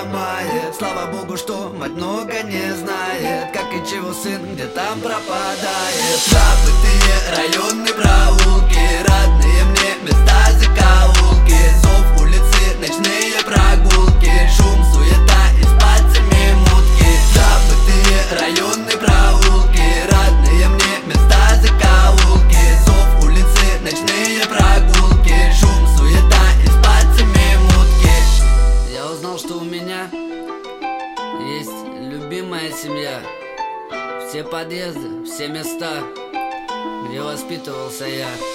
понимает. Слава Богу, что мать много не знает, как и чего сын где там пропадает. Забытые районы, проулки, родные мне места, закоулки, зов улицы, ночные прогулки, шум, суета и с пальцами мутки. Забытые районы, проулки, родные мне места, закоулки, зов улицы, ночные прогулки, шум, суета и с пальцами мутки. Я узнал, что у меня есть любимая семья. Все подъезды, все места, где воспитывался я.